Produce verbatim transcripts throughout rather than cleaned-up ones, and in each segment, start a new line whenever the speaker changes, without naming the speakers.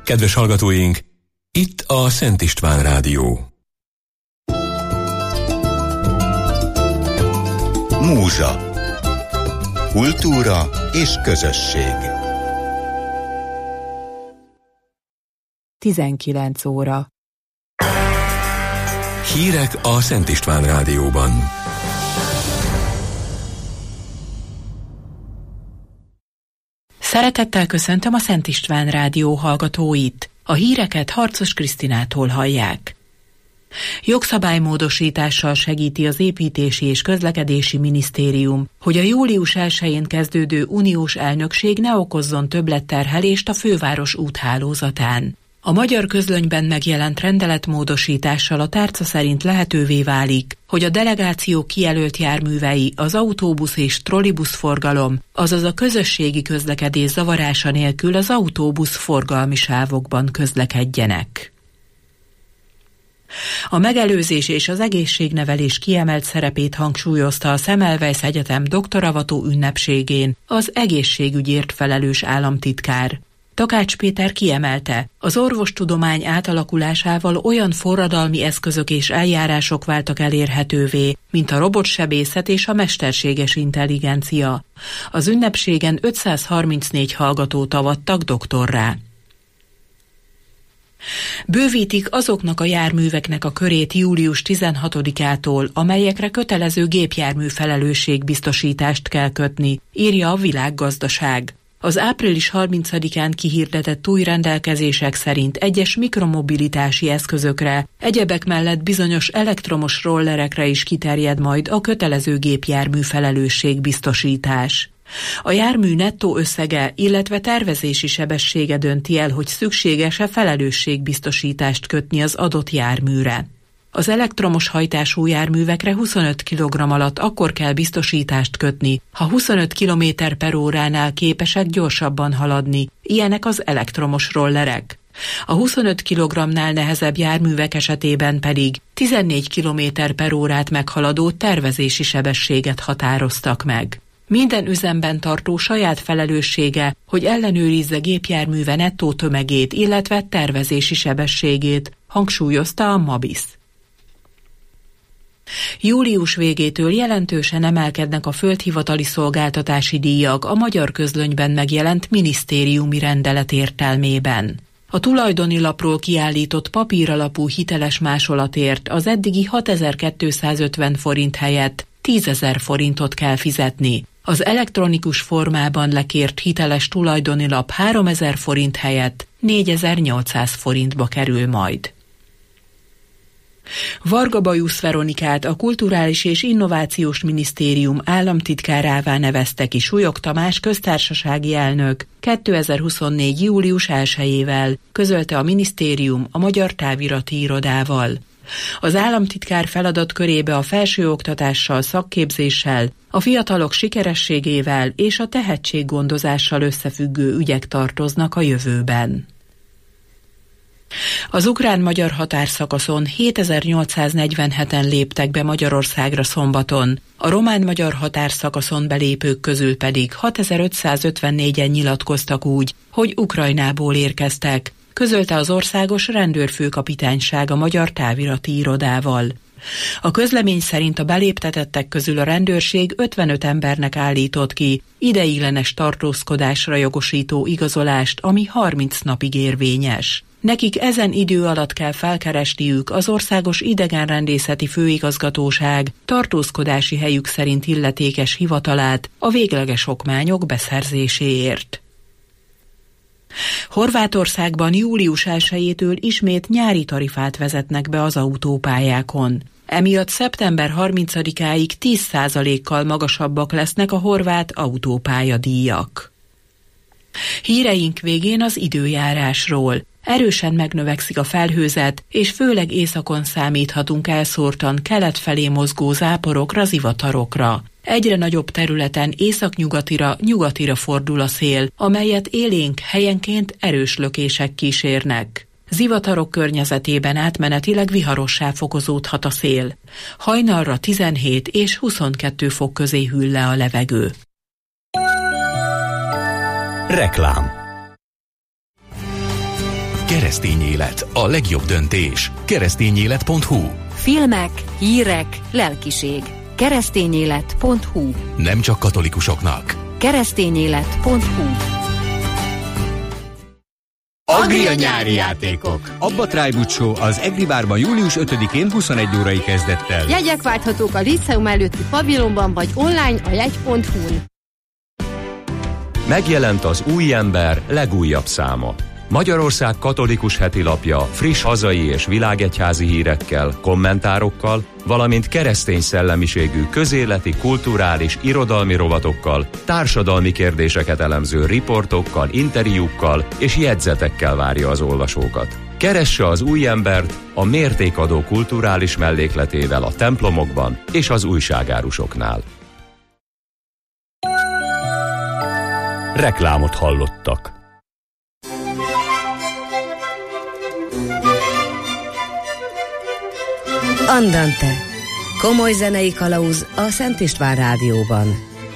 Kedves hallgatóink, itt a Szent István Rádió.
Múzsa. Kultúra és közösség.
tizenkilenc óra.
Hírek a Szent István Rádióban.
Szeretettel köszöntöm a Szent István Rádió hallgatóit. A híreket Harcos Krisztinától hallják. Jogszabálymódosítással segíti az Építési és Közlekedési Minisztérium, hogy a július elsején kezdődő uniós elnökség ne okozzon többletterhelést a főváros úthálózatán. A Magyar Közlönyben megjelent rendeletmódosítással a tárca szerint lehetővé válik, hogy a delegáció kijelölt járművei, az autóbusz és trollibusz forgalom, azaz a közösségi közlekedés zavarása nélkül az autóbusz forgalmi sávokban közlekedjenek. A megelőzés és az egészségnevelés kiemelt szerepét hangsúlyozta a Semmelweis Egyetem doktoravató ünnepségén az egészségügyért felelős államtitkár. Takács Péter kiemelte, az orvostudomány átalakulásával olyan forradalmi eszközök és eljárások váltak elérhetővé, mint a robotsebészet és a mesterséges intelligencia. Az ünnepségen ötszázharmincnégy hallgatót avattak doktorrá. Bővítik azoknak a járműveknek a körét július tizenhatodikától, amelyekre kötelező gépjármű felelősségbiztosítást kell kötni, írja a Világgazdaság. Az április harmincadikán kihirdetett új rendelkezések szerint egyes mikromobilitási eszközökre, egyebek mellett bizonyos elektromos rollerekre is kiterjed majd a kötelező gépjármű felelősségbiztosítás. A jármű nettó összege, illetve tervezési sebessége dönti el, hogy szükséges-e felelősségbiztosítást kötni az adott járműre. Az elektromos hajtású járművekre huszonöt kilogramm alatt akkor kell biztosítást kötni, ha huszonöt kilométer per óránál képesek gyorsabban haladni, ilyenek az elektromos rollerek. A huszonöt kilogrammnál nehezebb járművek esetében pedig tizennégy kilométer per órát meghaladó tervezési sebességet határoztak meg. Minden üzemben tartó saját felelőssége, hogy ellenőrizze gépjárműve nettó tömegét, illetve tervezési sebességét, hangsúlyozta a Mabisz. Július végétől jelentősen emelkednek a földhivatali szolgáltatási díjak a Magyar Közlönyben megjelent minisztériumi rendelet értelmében. A tulajdoni lapról kiállított papíralapú hiteles másolatért az eddigi hatezer-kétszázötven forint helyett tízezer forintot kell fizetni. Az elektronikus formában lekért hiteles tulajdoni lap háromezer forint helyett négyezer-nyolcszáz forintba kerül majd. Varga Bajusz Veronikát a Kulturális és Innovációs Minisztérium államtitkárává nevezte ki Súlyog Tamás köztársasági elnök kétezer-huszonnégy. július elsejével, közölte a minisztérium a Magyar Távirati Irodával. Az államtitkár feladatkörébe a felsőoktatással, szakképzéssel, a fiatalok sikerességével és a tehetséggondozással összefüggő ügyek tartoznak a jövőben. Az ukrán-magyar határszakaszon hétezer-nyolcszáznegyvenheten léptek be Magyarországra szombaton, a román-magyar határszakaszon belépők közül pedig hatezer-ötszázötvennégyen nyilatkoztak úgy, hogy Ukrajnából érkeztek, közölte az Országos Rendőrfőkapitányság a Magyar Távirati Irodával. A közlemény szerint a beléptetettek közül a rendőrség ötvenöt embernek állított ki ideiglenes tartózkodásra jogosító igazolást, ami harminc napig érvényes. Nekik ezen idő alatt kell felkeresniük az Országos Idegenrendészeti Főigazgatóság tartózkodási helyük szerint illetékes hivatalát a végleges okmányok beszerzéséért. Horvátországban július elsejétől ismét nyári tarifát vezetnek be az autópályákon. Emiatt szeptember harmincadikáig tíz százalékkal magasabbak lesznek a horvát autópályadíjak. Híreink végén az időjárásról. Erősen megnövekszik a felhőzet, és főleg északon számíthatunk elszórtan kelet felé mozgó záporokra, zivatarokra. Egyre nagyobb területen északnyugatira, nyugatira fordul a szél, amelyet élénk, helyenként erős lökések kísérnek. Zivatarok környezetében átmenetileg viharossá fokozódhat a szél. Hajnalra tizenhét és huszonkettő fok közé hűl le a levegő.
Reklám.
Keresztény élet, a legjobb döntés. keresztényélet pont hu.
Filmek, hírek, lelkiség. keresztényélet pont hu.
Nem csak katolikusoknak.
keresztényélet pont hu.
Agria nyári játékok. Abba Trájbut Show az Egri Bárban július ötödikén huszonegy órai kezdettel.
Jegyek válthatók a Líceum előtti pavilonban vagy online a jegy pont hu-n.
Megjelent az Új Ember legújabb száma. Magyarország katolikus hetilapja friss hazai és világegyházi hírekkel, kommentárokkal, valamint keresztény szellemiségű közéleti, kulturális, irodalmi rovatokkal, társadalmi kérdéseket elemző riportokkal, interjúkkal és jegyzetekkel várja az olvasókat. Keresse az Új Embert a mértékadó kulturális mellékletével a templomokban és az újságárusoknál.
Reklámot hallottak.
Andante. Komoly zenei kalauz a Szent István Rádióban.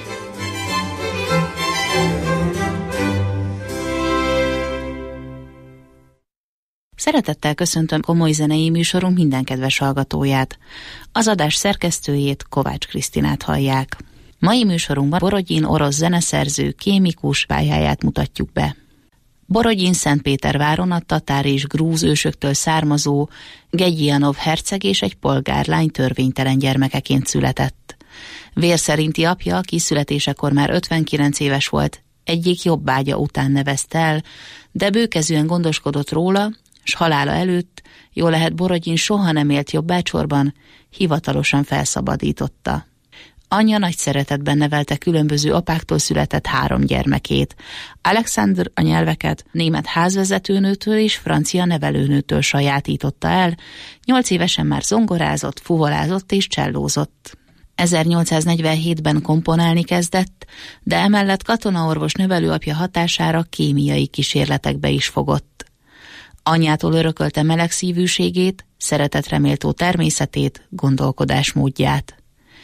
Szeretettel köszöntöm komoly zenei műsorunk minden kedves hallgatóját. Az adás szerkesztőjét, Kovács Krisztinát hallják. Mai műsorunkban Borodin orosz zeneszerző, kémikus pályáját mutatjuk be. Borodin Szentpéterváron a tatár és grúz ősöktől származó Gegyianov herceg és egy polgárlány törvénytelen gyermekeként született. Vér szerinti apja, aki születésekor már ötvenkilenc éves volt, egyik jobbágya után nevezte el, de bőkezűen gondoskodott róla, s halála előtt, jól lehet Borodin soha nem élt jobbácsorban, hivatalosan felszabadította. Anyja nagy szeretetben nevelte különböző apáktól született három gyermekét. Alexander a nyelveket német házvezetőnőtől és francia nevelőnőtől sajátította el, nyolc évesen már zongorázott, fuvolázott és csellózott. ezernyolcszáznegyvenhétben komponálni kezdett, de emellett katonaorvos nevelőapja hatására kémiai kísérletekbe is fogott. Anyjától örökölte melegszívűségét, szeretetreméltó természetét, gondolkodásmódját.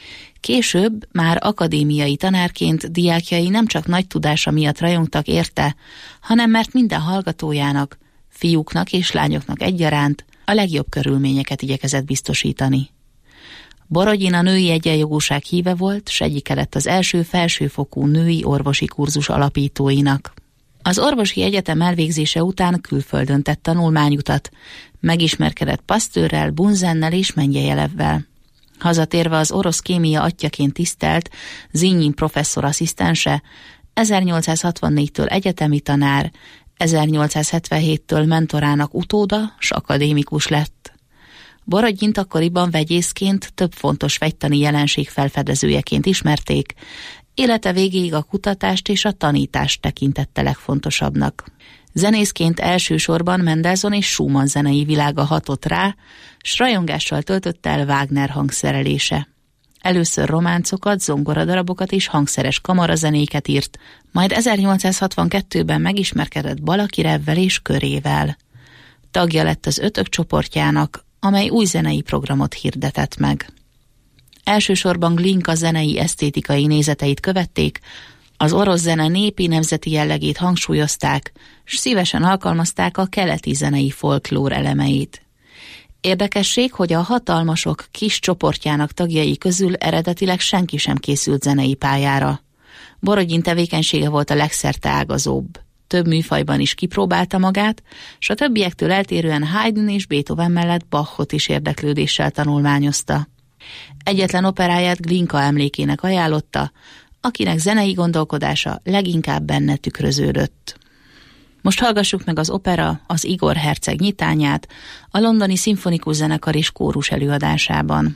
Később már akadémiai tanárként diákjai nem csak nagy tudása miatt rajongtak érte, hanem mert minden hallgatójának, fiúknak és lányoknak egyaránt a legjobb körülményeket igyekezett biztosítani. Borodin a női egyenjogúság híve volt, s egyike lett az első felsőfokú női orvosi kurzus alapítóinak. Az orvosi egyetem elvégzése után külföldön tett tanulmányutat, megismerkedett Pasteurrel, Bunzennel és Mendeleévvel. Hazatérve az orosz kémia atyjaként tisztelt Zsinyin professzor asszisztense, ezernyolcszázhatvannégytől egyetemi tanár, ezernyolcszázhetvenhéttől mentorának utóda s akadémikus lett. Borodjint akkoriban vegyészként, több fontos vegytani jelenség felfedezőjeként ismerték, élete végéig a kutatást és a tanítást tekintette legfontosabbnak. Zenészként elsősorban Mendelssohn és Schumann zenei világa hatott rá, s rajongással töltött el Wagner hangszerelése. Először románcokat, zongoradarabokat és hangszeres kamarazenéket írt, majd ezernyolcszázhatvankettőben megismerkedett Balakirevvel és körével. Tagja lett az Ötök csoportjának, amely új zenei programot hirdetett meg. Elsősorban Glinka zenei esztétikai nézeteit követték, az orosz zene népi nemzeti jellegét hangsúlyozták, s szívesen alkalmazták a keleti zenei folklór elemeit. Érdekesség, hogy a hatalmasok kis csoportjának tagjai közül eredetileg senki sem készült zenei pályára. Borodin tevékenysége volt a legszerteágazóbb. Több műfajban is kipróbálta magát, s a többiektől eltérően Haydn és Beethoven mellett Bachot is érdeklődéssel tanulmányozta. Egyetlen operáját Glinka emlékének ajánlotta, akinek zenei gondolkodása leginkább benne tükröződött. Most hallgassuk meg az opera, az Igor herceg nyitányát a londoni szimfonikus zenekar és kórus előadásában.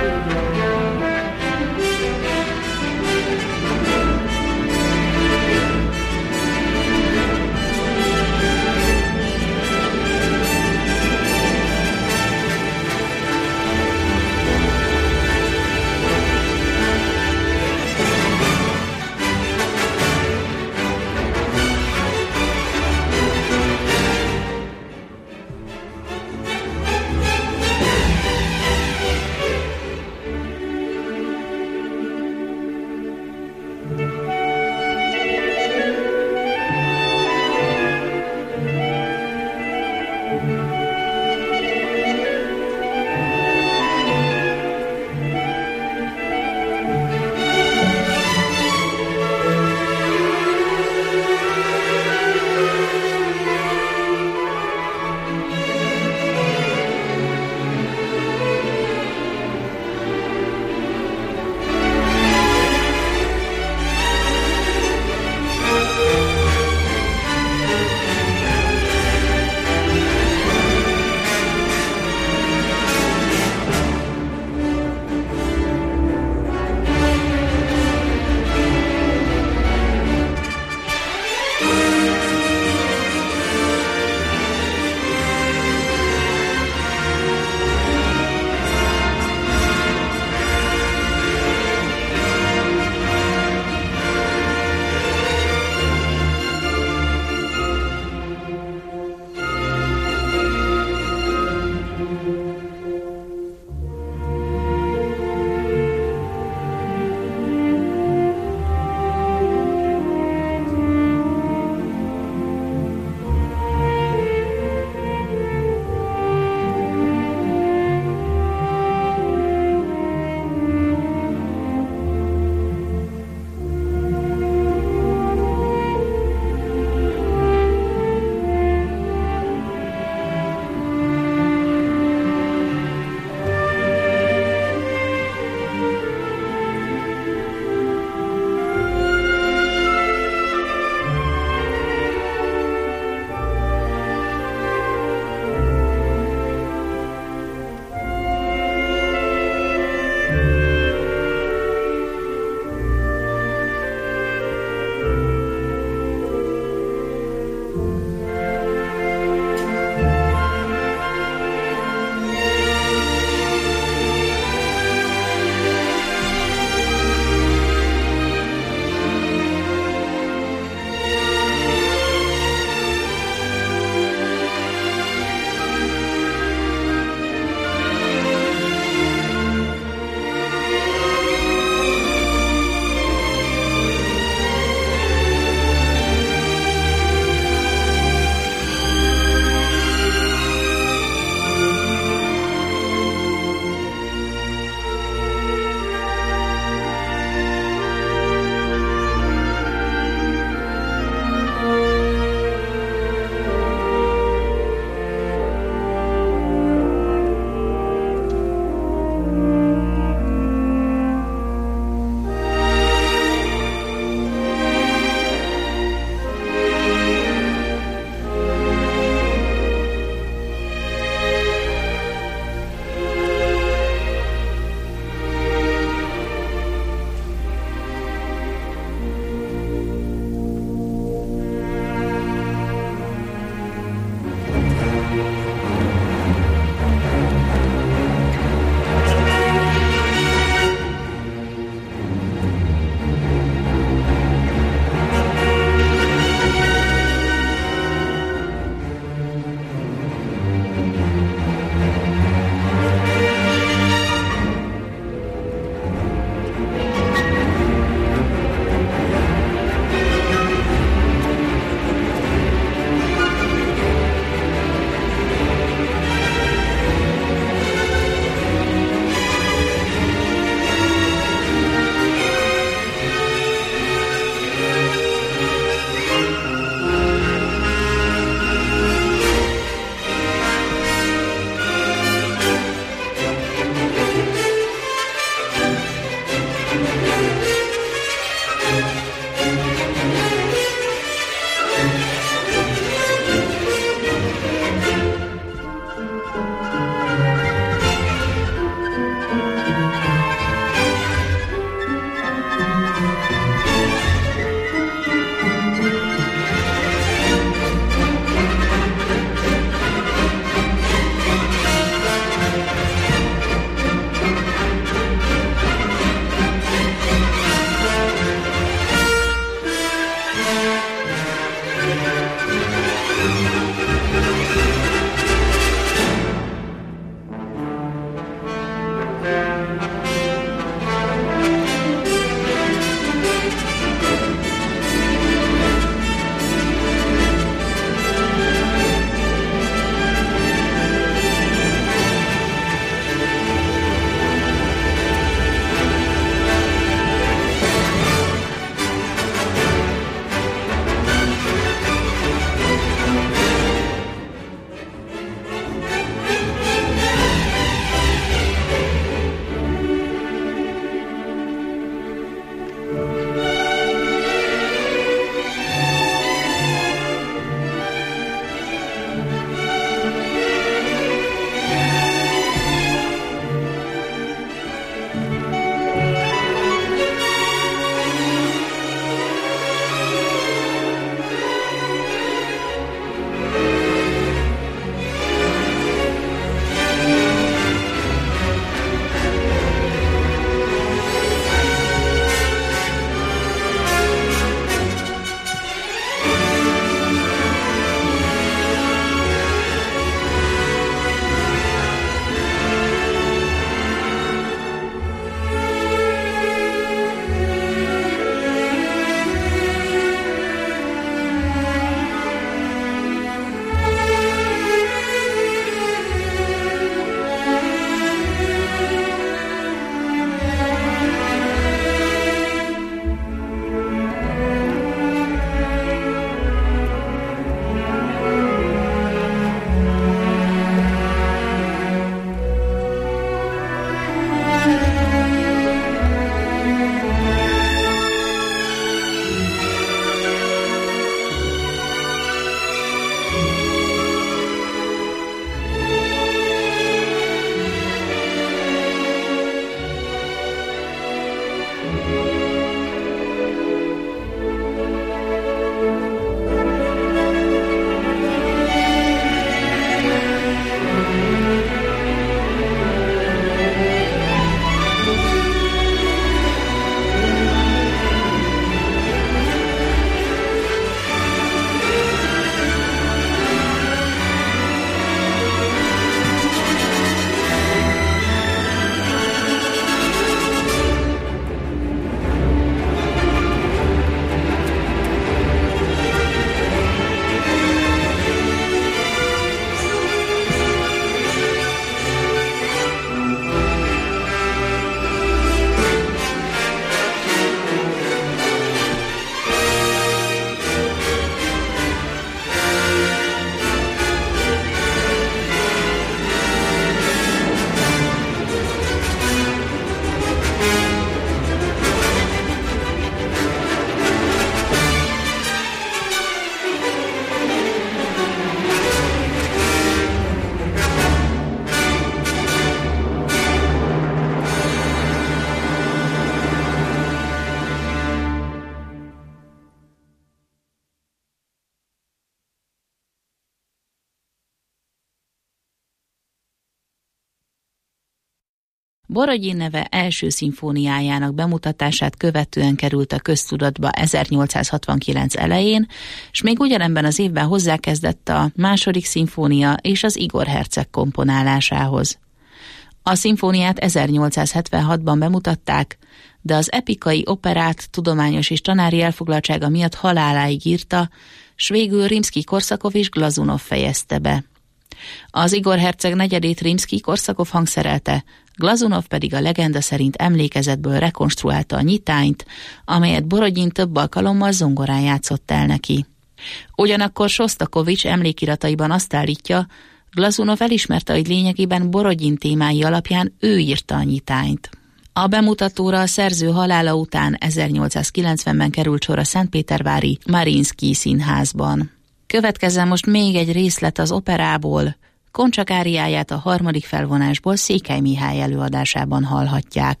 Borodin neve első szimfóniájának bemutatását követően került a köztudatba ezernyolcszázhatvankilenc elején, s még ugyanebben az évben hozzákezdett a második szimfónia és az Igor herceg komponálásához. A szimfóniát ezernyolcszázhetvenhatban bemutatták, de az epikai operát tudományos és tanári elfoglaltsága miatt haláláig írta, s végül Rimszkij-Korsakov és Glazunov fejezte be. Az Igor herceg negyedét Rimszkij-Korsakov hangszerelte, Glazunov pedig a legenda szerint emlékezetből rekonstruálta a nyitányt, amelyet Borodin több alkalommal zongorán játszott el neki. Ugyanakkor Sosztakovics emlékirataiban azt állítja, Glazunov elismerte, hogy lényegében Borodin témái alapján ő írta a nyitányt. A bemutatóra a szerző halála után ezernyolcszázkilencvenben került sor a szentpétervári Mariinszkij színházban. Következzen most még egy részlet az operából, Koncsak áriáját a harmadik felvonásból Székely Mihály előadásában hallhatják.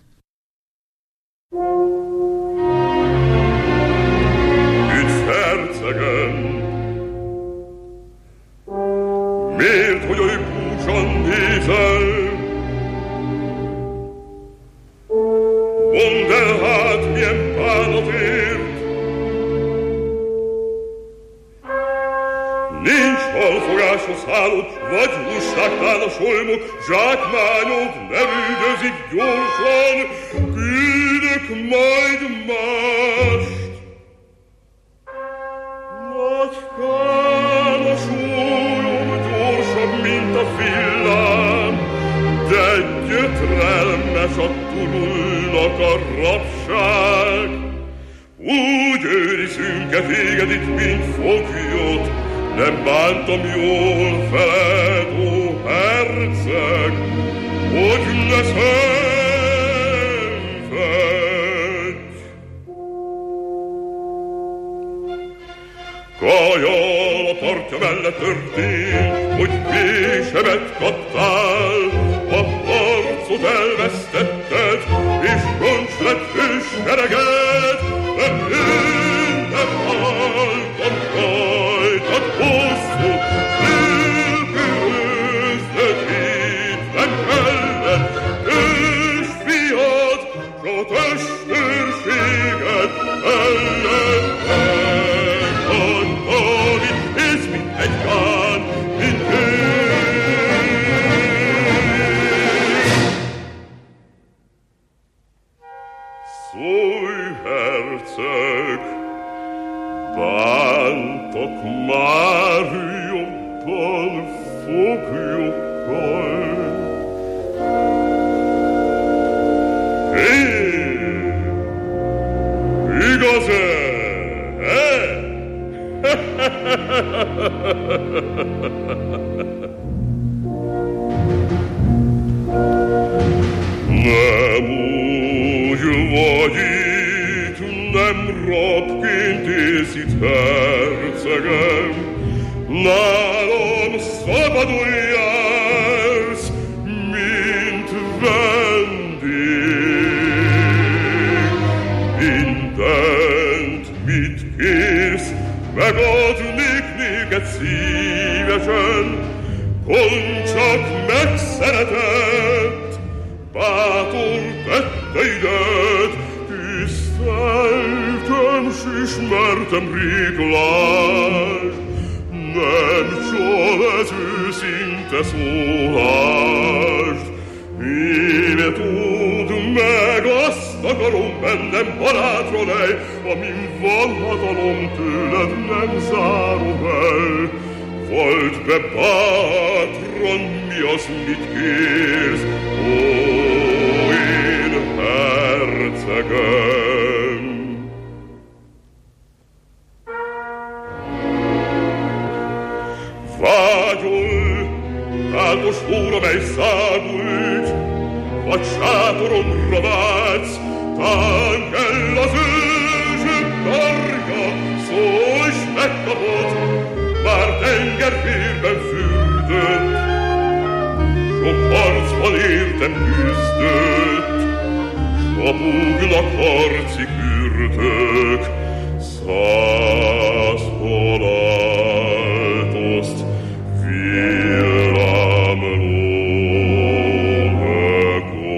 Üdv, hercegem! Miért, hogy oly búcsan nézel? Mondd el hát, milyen bánat ért? Nincs halfogáshoz szállott, vagy lusságtán a solymok, zsákmányod nem üldözik gyorsan, küldök majd mást. Nagykán a súlyom gyorsabb, mint a villám, de gyötrelmes a turulnak a rabság. Úgy őrizünk-e téged itt, mint foglyot, nem bántam jól veled, ó herceg, hogy ne szenvedj. Kajal a partja mellett történt, hogy pésemet kaptál, a harcot elvesztetted, és roncs lett hős sereged, de én nem haltam rajtad hosszú, elbűnöznöd itt nem kellett, és fiad, s a testőrséged ellen meghagytad itt, és mint egy kán, mint ő. Szólj, herceg, bántak már jobban foglyokkal. Hé, igaz-e? Nem úgy vagy itt, nem rabként élsz itt, hercegem, nálam szabadul jársz, mint vendég. Mindent, mit kérsz, megadnék néked szívesen, Koncsak megszeretett, bátor tetteidet, tiszteltem s ismertem réglást. Nem csal ez őszinte szólást, íme tudd meg, azt akarom bennem, barátra lej, amin van hatalom, tőled nem zárom el. Vald be bátran, mi az, mit kérsz, ó, én hercegem. Vágyol, áldós óra, mely szágult, vagy sátoromra vágysz, tán kell az őzsök karja, szólj, s megkapod, már tengervérben fürdött, sok harcban értem küzdött, s habugnak harci kürdök, száz haláltoszt villámló mögött.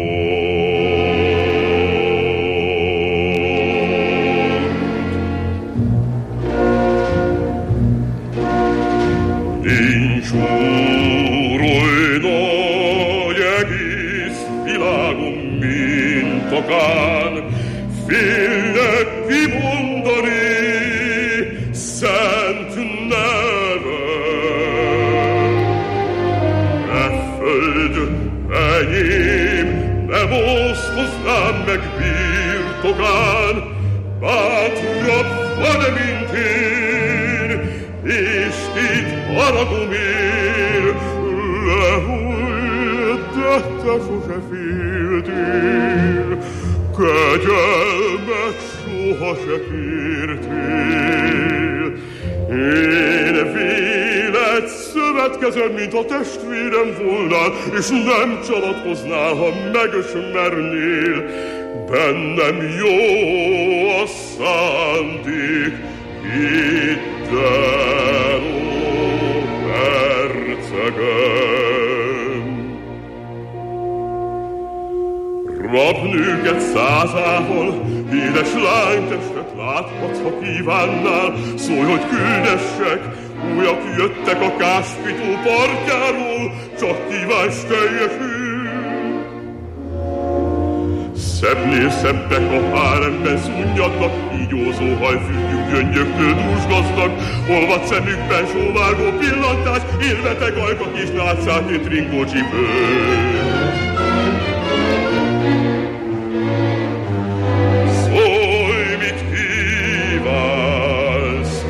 után félnek kimondani szent neve. E föld enyém, nem osztoznám meg birtokán, bátrabb van, mint én, és itt maradom én. Lehúj, de te sose féltél, kegyelmet soha se kértél. Én véled szövetkezem, mint a testvérem volnál, és nem csalatkoznál, ha megismernél. Bennem jó a szándék, hidd el, ó hercegem. Rabnőket százával, édes lánytestet láthatsz, ha kívánnál. Szólj, hogy küldessek, újak jöttek a Káspitó partjáról, csak kívánsz teljesül. Szebbnél szebbek a háremben szunnyadnak, ígyózó hajfűjük gyöngyöktől dúsgazdag, olvad szemükben sóvárgó pillantás, élvetek ajkak és látszátét ringó csipő. Szólj, mit kívánsz,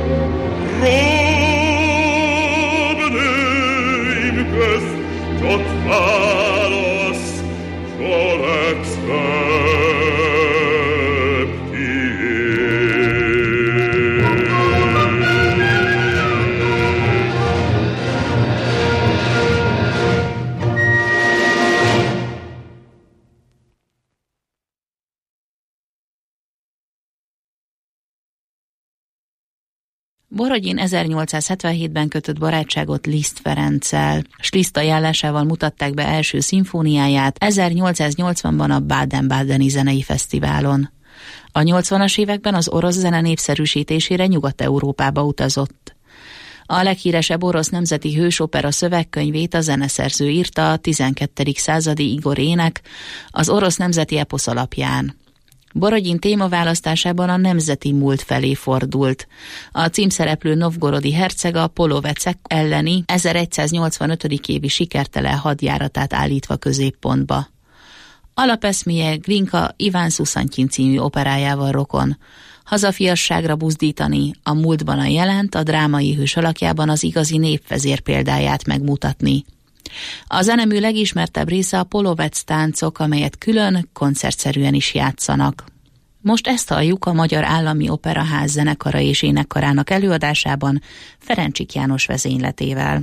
rabnőim közt, csak válasz, s a legszebb tiéd.
Borodin ezernyolcszázhetvenhétben kötött barátságot Liszt Ferenccel, s Liszt ajánlásával mutatták be első szimfóniáját ezernyolcszáznyolcvanban a Baden-Badeni Zenei Fesztiválon. A nyolcvanas években az orosz zene népszerűsítésére Nyugat-Európába utazott. A leghíresebb orosz nemzeti hősopera szövegkönyvét a zeneszerző írta a tizenkettedik századi Igor Ének az orosz nemzeti eposz alapján. Borodin témaválasztásában a nemzeti múlt felé fordult. A címszereplő novgorodi herceg a polovecek elleni ezeregyszáznyolcvanötödik évi sikertelen hadjáratát állítva középpontba. Alapeszméje Glinka Iván Szuszantyin című operájával rokon. Hazafiasságra buzdítani, a múltban a jelent, a drámai hős alakjában az igazi népvezér példáját megmutatni. A zenemű legismertebb része a polovec táncok, amelyet külön, koncertszerűen is játszanak. Most ezt halljuk a Magyar Állami Operaház zenekara és énekkarának előadásában Ferencsik János vezényletével.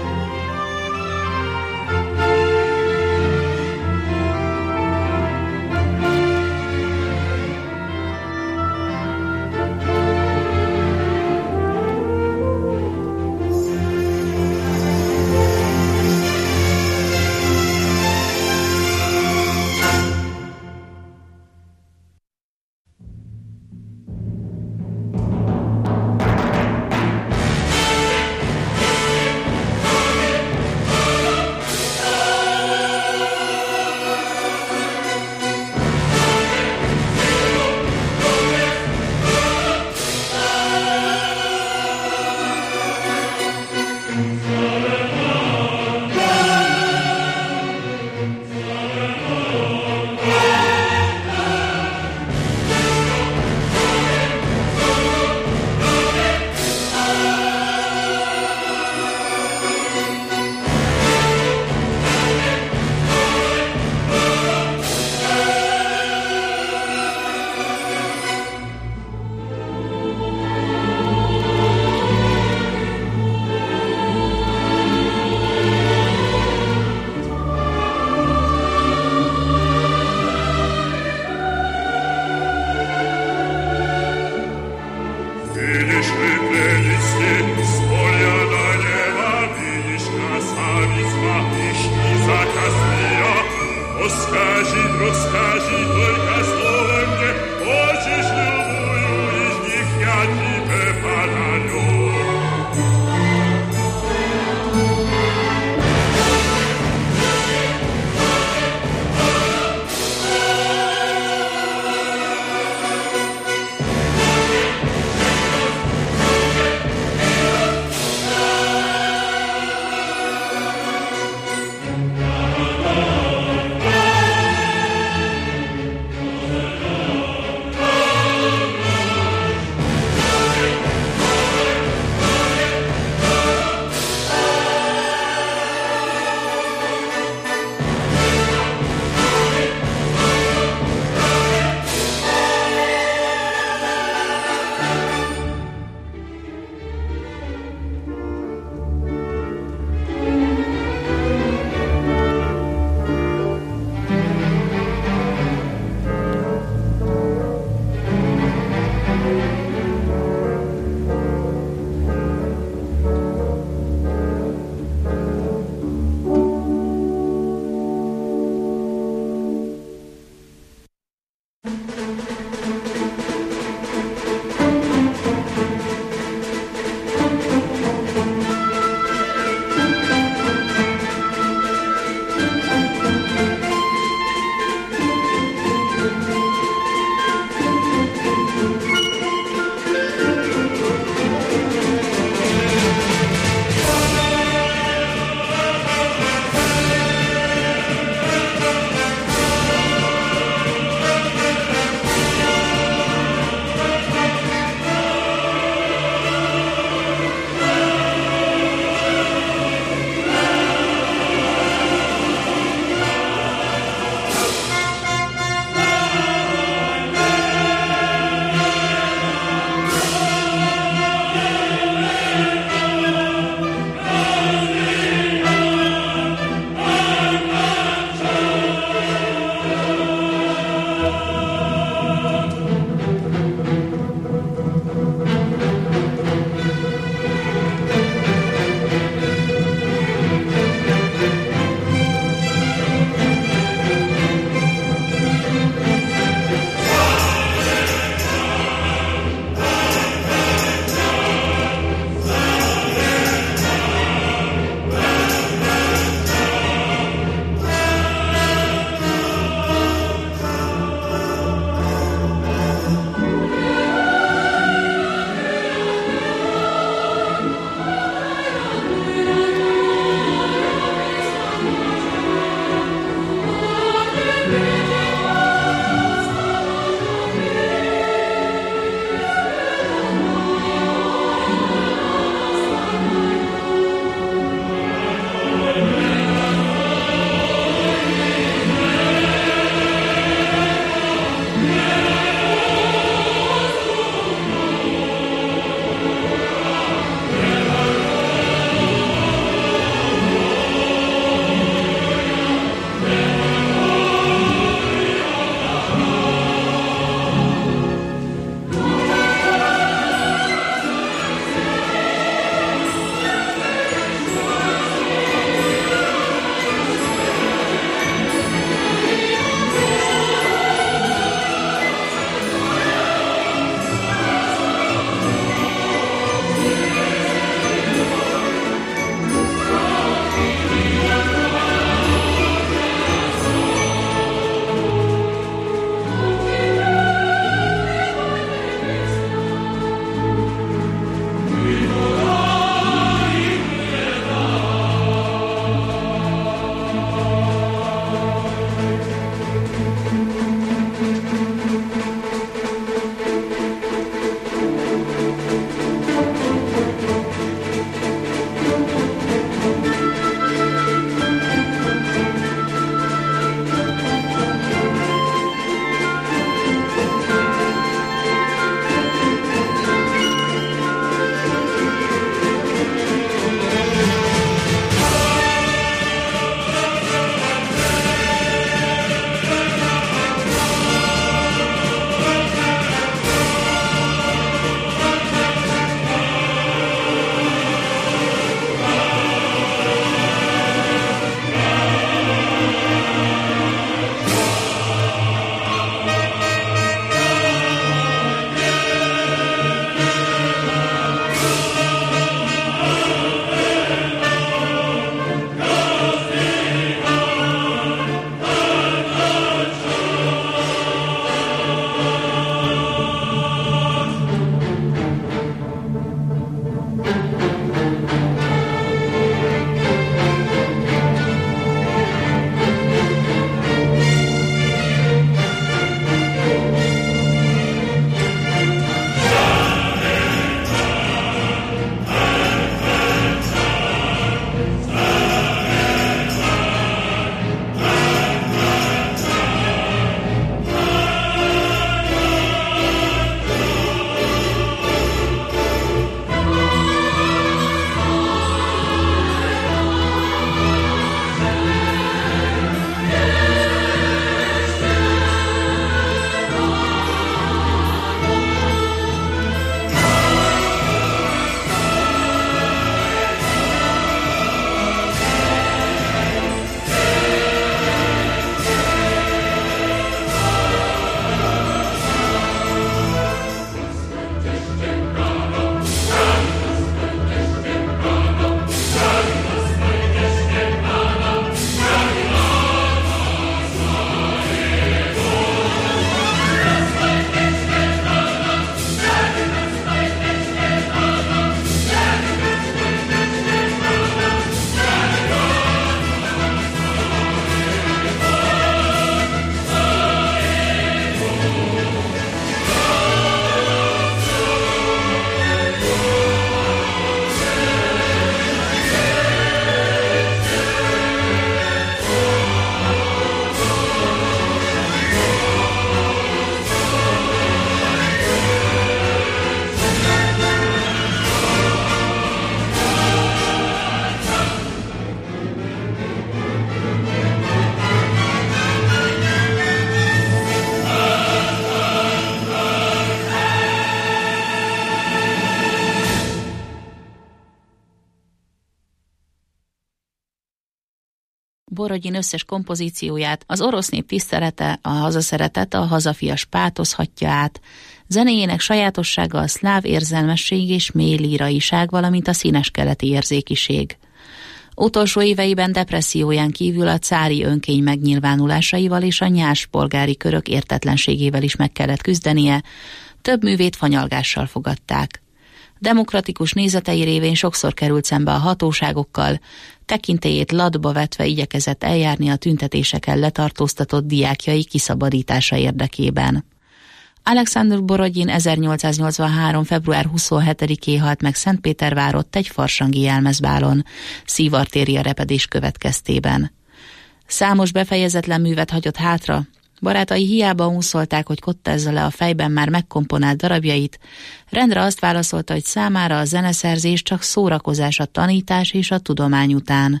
Borodin összes kompozícióját az orosz nép tisztelete, a hazaszeretet, a hazafias pátosz hatja át. Zenéjének sajátossága a szláv érzelmesség és mély líraiság, valamint a színes keleti érzékiség. Utolsó éveiben depresszióján kívül a cári önkény megnyilvánulásaival és a nyárs polgári körök értetlenségével is meg kellett küzdenie, több művét fanyalgással fogadták. Demokratikus nézetei révén sokszor került szembe a hatóságokkal, tekintélyét ladba vetve igyekezett eljárni a tüntetéseken letartóztatott diákjai kiszabadítása érdekében. Alexander Borodin ezernyolcszáznyolcvanhárom. február huszonhetedikén halt meg Szentpétervárott egy farsangi jelmezbálon, szívartéria repedés következtében. Számos befejezetlen művet hagyott hátra, barátai hiába unszolták, hogy kottázza le a fejben már megkomponált darabjait, rendre azt válaszolta, hogy számára a zeneszerzés csak szórakozás a tanítás és a tudomány után.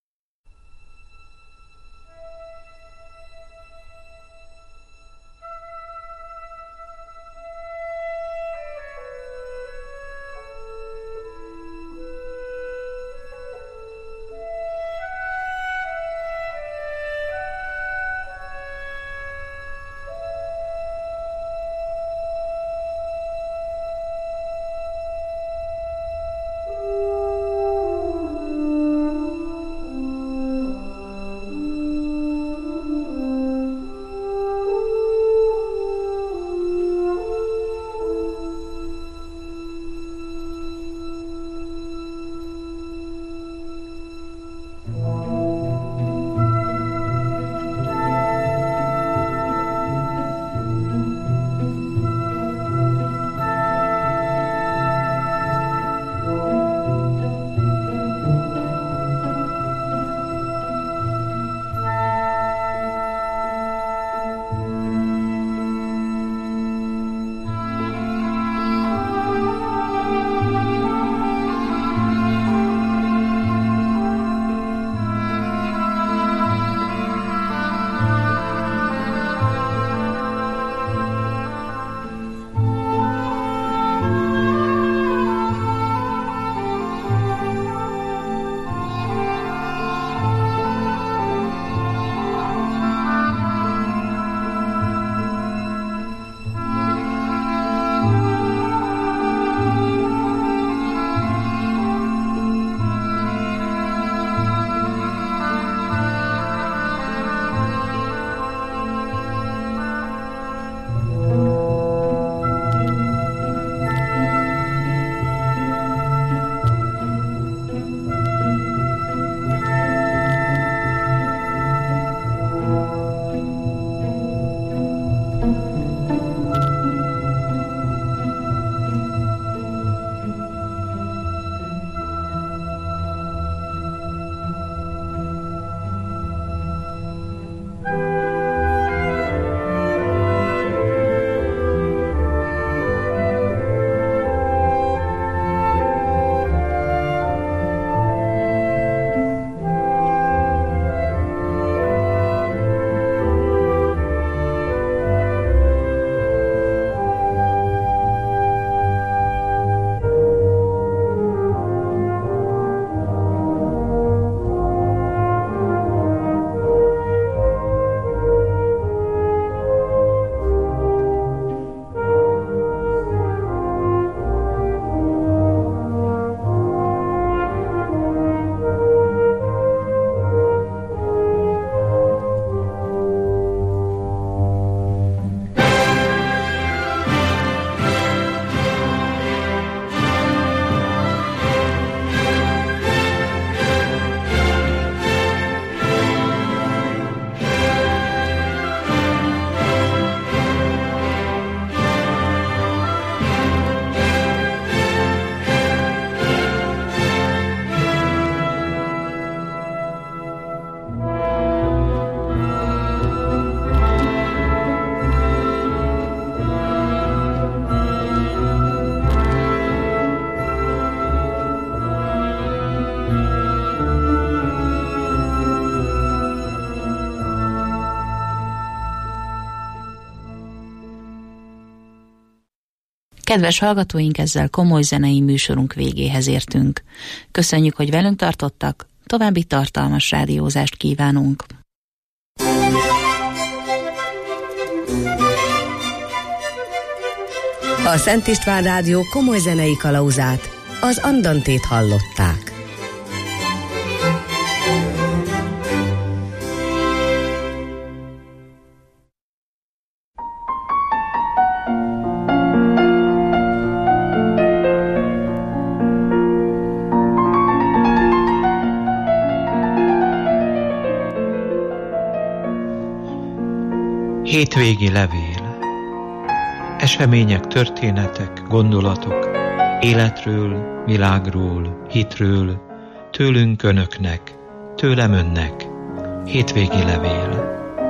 Kedves hallgatóink, ezzel komoly zenei műsorunk végéhez értünk. Köszönjük, hogy velünk tartottak, További tartalmas rádiózást kívánunk.
A Szent István Rádió komoly zenei kalauzát, az Andantét hallották.
Hétvégi levél. Események, történetek, gondolatok, életről, világról, hitről, tőlünk önöknek, tőlem önnek. Hétvégi levél.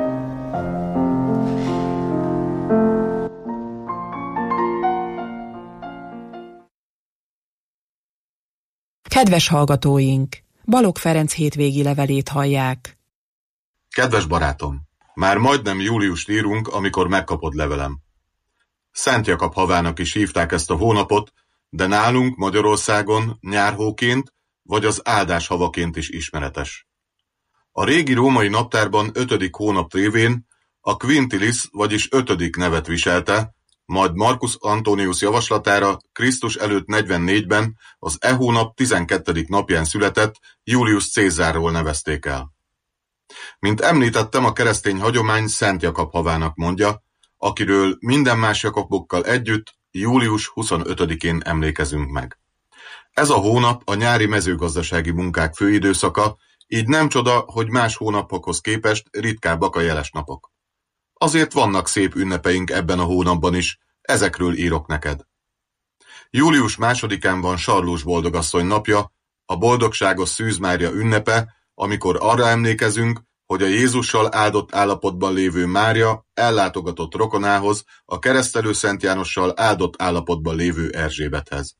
Kedves hallgatóink! Balogh Ferenc hétvégi levelét hallják.
Kedves barátom! Már majdnem júliust írunk, amikor megkapod levelem. Szent Jakab havának is hívták ezt a hónapot, de nálunk Magyarországon nyárhóként vagy az áldás havaként is ismeretes. A régi római naptárban ötödik hónap révén a Quintilis, vagyis ötödik nevet viselte, majd Marcus Antonius javaslatára Krisztus előtt negyvennégyben az e hónap tizenkettedik napján született Julius Cézárról nevezték el. Mint említettem, a keresztény hagyomány Szent Jakab havának mondja, akiről minden más Jakabokkal együtt július huszonötödikén emlékezünk meg. Ez a hónap a nyári mezőgazdasági munkák főidőszaka, így nem csoda, hogy más hónapokhoz képest ritkábbak a jeles napok. Azért vannak szép ünnepeink ebben a hónapban is, ezekről írok neked. július másodikán van Sarlós boldogasszony napja, a boldogságos Szűz Mária ünnepe, amikor arra emlékezünk, hogy a Jézussal áldott állapotban lévő Mária ellátogatott rokonához, a keresztelő Szent Jánossal áldott állapotban lévő Erzsébethez.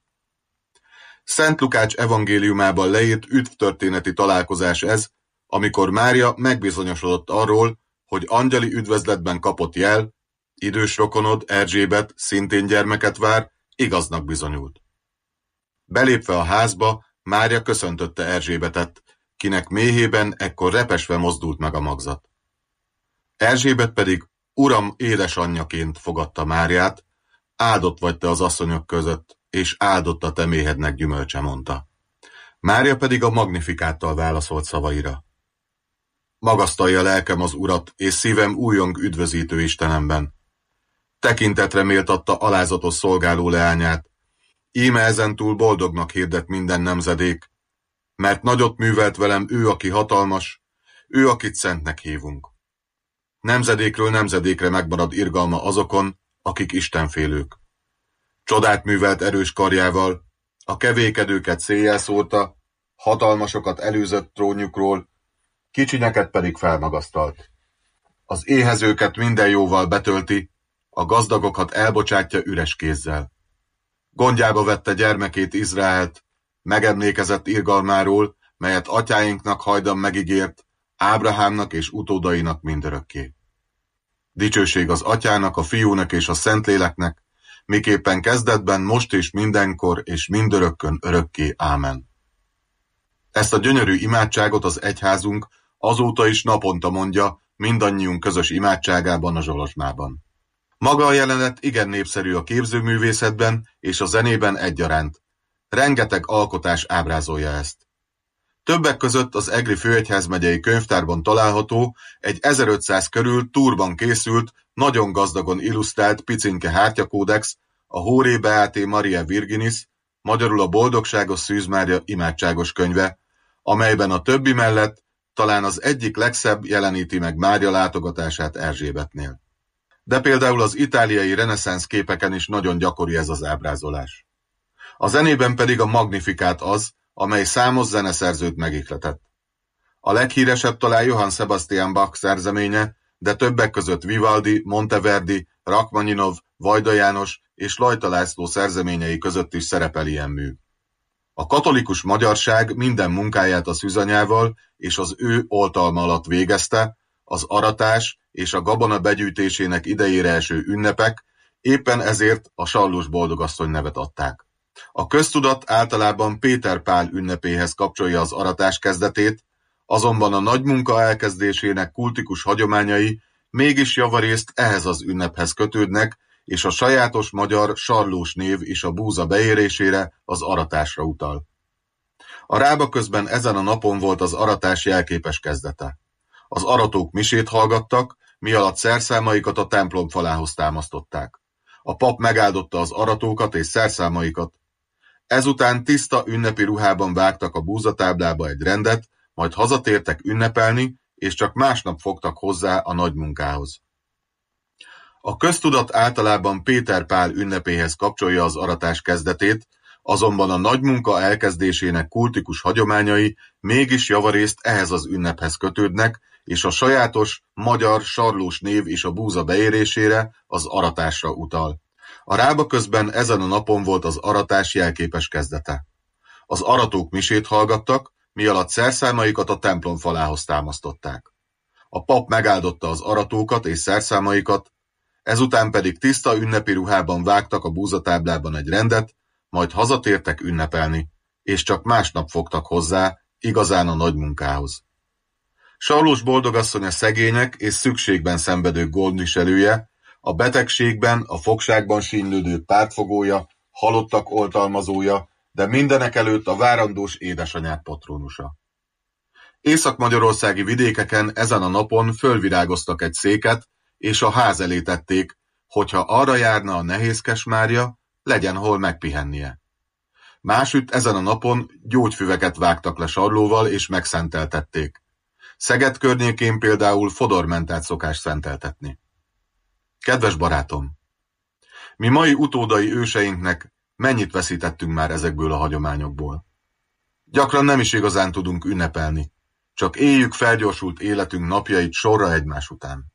Szent Lukács evangéliumában leírt üdvtörténeti találkozás ez, amikor Mária megbizonyosodott arról, hogy angyali üdvözletben kapott jel, idős rokonod Erzsébet szintén gyermeket vár, igaznak bizonyult. Belépve a házba, Mária köszöntötte Erzsébetet, kinek méhében ekkor repesve mozdult meg a magzat. Erzsébet pedig Uram édesanyjaként fogadta Máriát, áldott vagy te az asszonyok között, és áldott a te méhednek gyümölcse, mondta. Mária pedig a Magnifikáttal válaszolt szavaira. Magasztalja lelkem az Urat, és szívem újjong üdvözítő Istenemben. Tekintetre méltatta alázatos szolgáló leányát, íme ezentúl boldognak hirdet minden nemzedék, mert nagyot művelt velem ő, aki hatalmas, ő, akit szentnek hívunk. Nemzedékről nemzedékre megmarad irgalma azokon, akik istenfélők. Csodát művelt erős karjával, a kevékedőket széjjel szórta, hatalmasokat előzött trónjukról, kicsinyeket pedig felmagasztalt. Az éhezőket minden jóval betölti, a gazdagokat elbocsátja üres kézzel. Gondjába vette gyermekét Izraelt, megemlékezett irgalmáról, melyet atyáinknak hajdan megígért, Ábrahámnak és utódainak mindörökké. Dicsőség az atyának, a fiúnak és a Szentléleknek, miképpen kezdetben, most és mindenkor és mindörökkön örökké. Ámen. Ezt a gyönyörű imádságot az egyházunk azóta is naponta mondja mindannyiunk közös imádságában, a zsolozsmában. Maga a jelenet igen népszerű a képzőművészetben és a zenében egyaránt. Rengeteg alkotás ábrázolja ezt. Többek között az Egri Főegyházmegyei Könyvtárban található egy ezerötszáz körül túrban készült, nagyon gazdagon illusztrált picinke hártyakódex, a Hóré Beáté Maria Virginis, magyarul a Boldogságos Szűz Mária imádságos könyve, amelyben a többi mellett talán az egyik legszebb jeleníti meg Mária látogatását Erzsébetnél. De például az itáliai reneszánsz képeken is nagyon gyakori ez az ábrázolás. A zenében pedig a Magnifikát az, amely számos zeneszerzőt megihletett. A leghíresebb talán Johann Sebastian Bach szerzeménye, de többek között Vivaldi, Monteverdi, Rachmaninov, Vajda János és Lajta László szerzeményei között is szerepel ilyen mű. A katolikus magyarság minden munkáját a szűzanyával és az ő oltalma alatt végezte, az aratás és a gabona begyűjtésének idejére eső ünnepek, éppen ezért a Sarlós boldogasszony nevet adták. A köztudat általában Péter Pál ünnepéhez kapcsolja az aratás kezdetét, azonban a nagy munka elkezdésének kultikus hagyományai mégis javarészt ehhez az ünnephez kötődnek, és a sajátos magyar sarlós név is a búza beérésére, az aratásra utal. A Rába közben ezen a napon volt az aratás jelképes kezdete. Az aratók misét hallgattak, mi alatt szerszámaikat a templom falához támasztották. A pap megáldotta az aratókat és szerszámaikat. Ezután tiszta ünnepi ruhában vágtak a búzatáblába egy rendet, majd hazatértek ünnepelni, és csak másnap fogtak hozzá a nagy munkához. A köztudat általában Péter Pál ünnepéhez kapcsolja az aratás kezdetét, azonban a nagy munka elkezdésének kultikus hagyományai mégis javarészt ehhez az ünnephez kötődnek, és a sajátos magyar sarlós név is a búza beérésére, az aratásra utal. A Rába közben ezen a napon volt az aratás jelképes kezdete. Az aratók misét hallgattak, mi alatt szerszámaikat a templom falához támasztották. A pap megáldotta az aratókat és szerszámaikat, ezután pedig tiszta ünnepi ruhában vágtak a búzatáblában egy rendet, majd hazatértek ünnepelni, és csak másnap fogtak hozzá, igazán a nagy munkához. Sarlós boldogasszony a szegények és szükségben szenvedők gondviselője, a betegségben, a fogságban sínylődők pártfogója, halottak oltalmazója, de mindenekelőtt a várandós édesanyák patronusa. Észak-magyarországi vidékeken ezen a napon fölvirágoztak egy széket, és a ház elé tették, hogyha arra járna a nehézkes Mária, legyen hol megpihennie. Másütt ezen a napon gyógyfüveket vágtak le sarlóval és megszenteltették. Szeged környékén például fodormentát szokás szenteltetni. Kedves barátom! Mi mai utódai őseinknek mennyit veszítettünk már ezekből a hagyományokból. Gyakran nem is igazán tudunk ünnepelni, csak éljük felgyorsult életünk napjait sorra egymás után.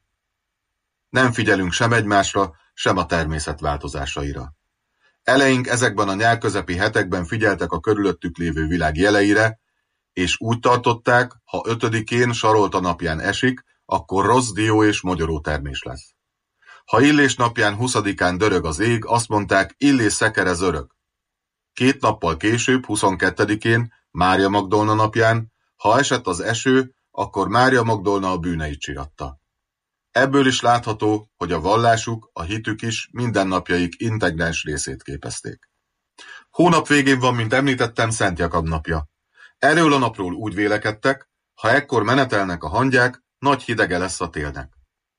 Nem figyelünk sem egymásra, sem a természet változásaira. Eleink ezekben a nyárközepi hetekben figyeltek a körülöttük lévő világ jeleire, és úgy tartották, ha ötödikén Sarolta napján esik, akkor rossz dió és mogyoró termés lesz. Ha Illés napján huszadikán dörög az ég, azt mondták, Illés szekere zörög. Két nappal később, huszonkettedikén, Mária Magdolna napján, ha esett az eső, akkor Mária Magdolna a bűneit csiratta. Ebből is látható, hogy a vallásuk, a hitük is mindennapjaik integráns részét képezték. Hónap végén van, mint említettem, Szent Jakab napja. Erről a napról úgy vélekedtek, ha ekkor menetelnek a hangyák, nagy hidege lesz a télnek.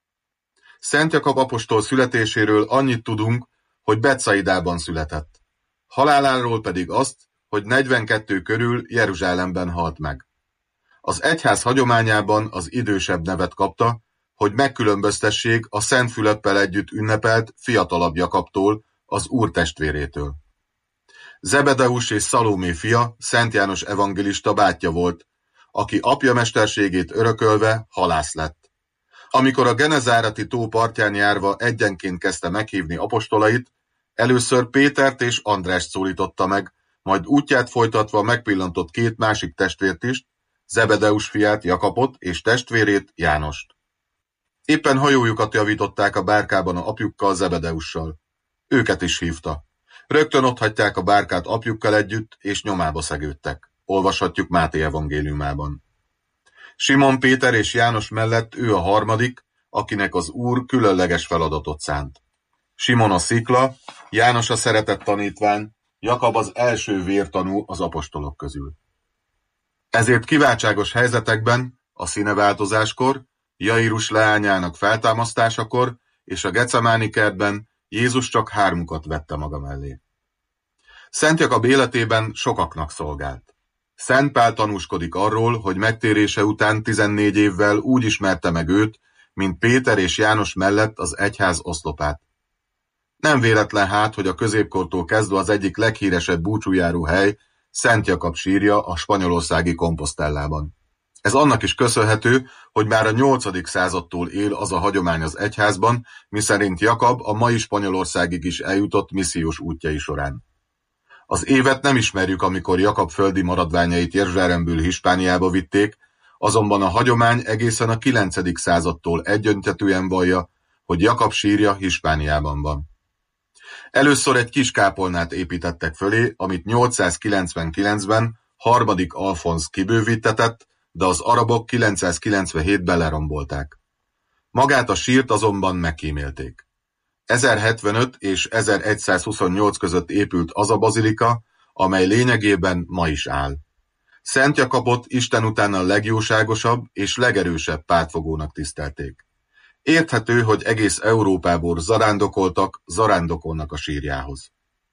Szent Jakab apostol születéséről annyit tudunk, hogy Betsaidában született. Haláláról pedig azt, hogy negyvenkettő körül Jeruzsálemben halt meg. Az egyház hagyományában az idősebb nevet kapta, hogy megkülönböztessék a Szent Fülöppel együtt ünnepelt fiatalabb Jakabtól, az Úr testvérétől. Zebedeus és Szalómé fia, Szent János evangélista bátyja volt, aki apja mesterségét örökölve halász lett. Amikor a Genezáreti tó partján járva egyenként kezdte meghívni apostolait, először Pétert és Andrást szólította meg, majd útját folytatva megpillantott két másik testvért is, Zebedeus fiát Jakabot és testvérét Jánost. Éppen hajójukat javították a bárkában a apjukkal, Zebedeussal. Őket is hívta. Rögtön otthagyták a bárkát apjukkal együtt, és nyomába szegődtek. Olvashatjuk Máté evangéliumában. Simon Péter és János mellett ő a harmadik, akinek az Úr különleges feladatot szánt. Simon a szikla, János a szeretett tanítvány, Jakab az első vértanú az apostolok közül. Ezért kiváltságos helyzetekben, a színeváltozáskor, Jairus leányának feltámasztásakor és a Gecemáni kertben Jézus csak hármukat vette maga mellé. Szent Jakab életében sokaknak szolgált. Szent Pál tanúskodik arról, hogy megtérése után tizennégy évvel úgy ismerte meg őt, mint Péter és János mellett az egyház oszlopát. Nem véletlen hát, hogy a középkortól kezdve az egyik leghíresebb búcsújáró hely Szent Jakab sírja a spanyolországi Compostellában. Ez annak is köszönhető, hogy már a nyolcadik századtól él az a hagyomány az egyházban, miszerint Jakab a mai Spanyolországig is eljutott missziós útjai során. Az évet nem ismerjük, amikor Jakab földi maradványait Jeruzsálemből Hispániába vitték, azonban a hagyomány egészen a kilencedik századtól egyöntetűen vallja, hogy Jakab sírja Hispániában van. Először egy kis kápolnát építettek fölé, amit nyolcszázkilencvenkilencben harmadik Alfonz kibővítetett, de az arabok kilencszázkilencvenhétben lerombolták. Magát a sírt azonban megkímélték. ezerhetvenöt és ezeregyszázhuszonnyolc között épült az a bazilika, amely lényegében ma is áll. Szent Jakabot Isten után a legjóságosabb és legerősebb pártfogónak tisztelték. Érthető, hogy egész Európából zarándokoltak, zarándokolnak a sírjához.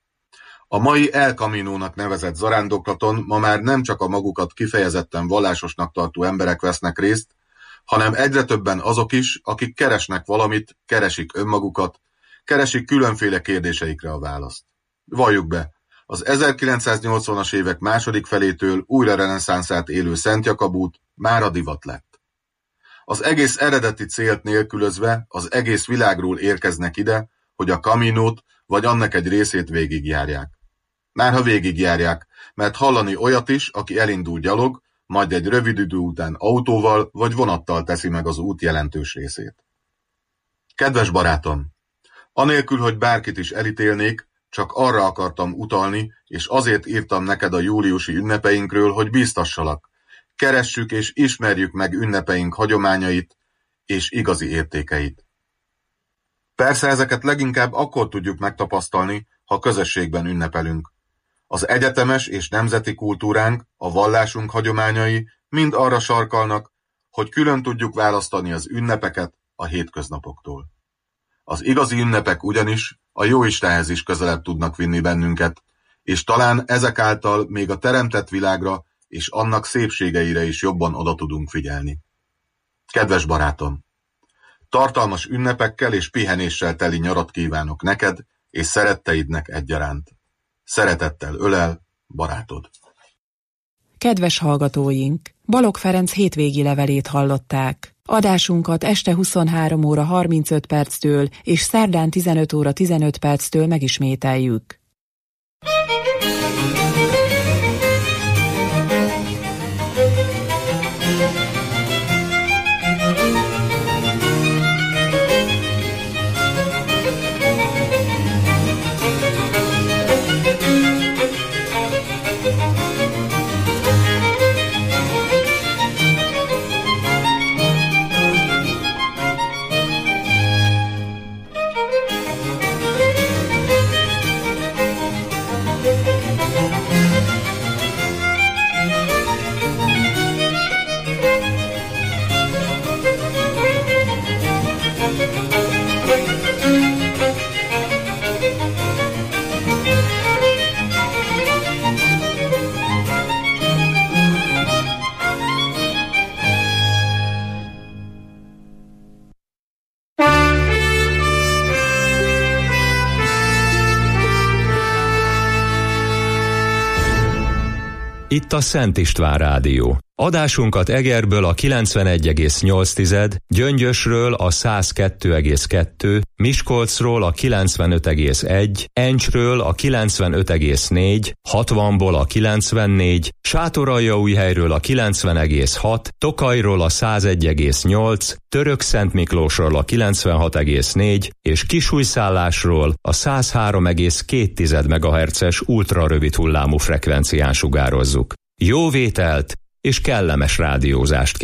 A mai El Caminónak nevezett zarándoklaton ma már nem csak a magukat kifejezetten vallásosnak tartó emberek vesznek részt, hanem egyre többen azok is, akik keresnek valamit, keresik önmagukat, keresik különféle kérdéseikre a választ. Valljuk be, az ezerkilencszáznyolcvanas évek második felétől újra reneszánszát élő Szent Jakab-út mára divat lett. Az egész eredeti célt nélkülözve az egész világról érkeznek ide, hogy a Caminót vagy annak egy részét végigjárják. Márha végigjárják, mert hallani olyat is, aki elindul gyalog, majd egy rövid idő után autóval vagy vonattal teszi meg az út jelentős részét. Kedves barátom! Anélkül, hogy bárkit is elítélnék, csak arra akartam utalni, és azért írtam neked a júliusi ünnepeinkről, hogy bíztassalak. Keressük és ismerjük meg ünnepeink hagyományait és igazi értékeit. Persze ezeket leginkább akkor tudjuk megtapasztalni, ha közösségben ünnepelünk. Az egyetemes és nemzeti kultúránk, a vallásunk hagyományai mind arra sarkalnak, hogy külön tudjuk választani az ünnepeket a hétköznapoktól. Az igazi ünnepek ugyanis a Jóistenhez is közelebb tudnak vinni bennünket, és talán ezek által még a teremtett világra és annak szépségeire is jobban oda tudunk figyelni. Kedves barátom! Tartalmas ünnepekkel és pihenéssel teli nyarat kívánok neked és szeretteidnek egyaránt. Szeretettel ölel, barátod.
Kedves hallgatóink! Balogh Ferenc hétvégi levelét hallották. Adásunkat este huszonhárom óra harmincöt perctől és szerdán tizenöt óra tizenöt perctől megismételjük.
Itt a Szent István Rádió. Adásunkat Egerből a kilencvenegy egész nyolc, Gyöngyösről a száz kettő egész kettő, Miskolcról a kilencvenöt egész egy, Encsről a kilencvenöt egész négy, hatvanból a kilencvennégy, Sátoraljaújhelyről a kilencven egész hat, Tokajról a száz egy egész nyolc, Törökszentmiklósról a kilencvenhat egész négy és Kisújszállásról a száz három egész két megahertzes ultrarövid hullámú frekvencián sugározzuk. Jó vételt és kellemes rádiózást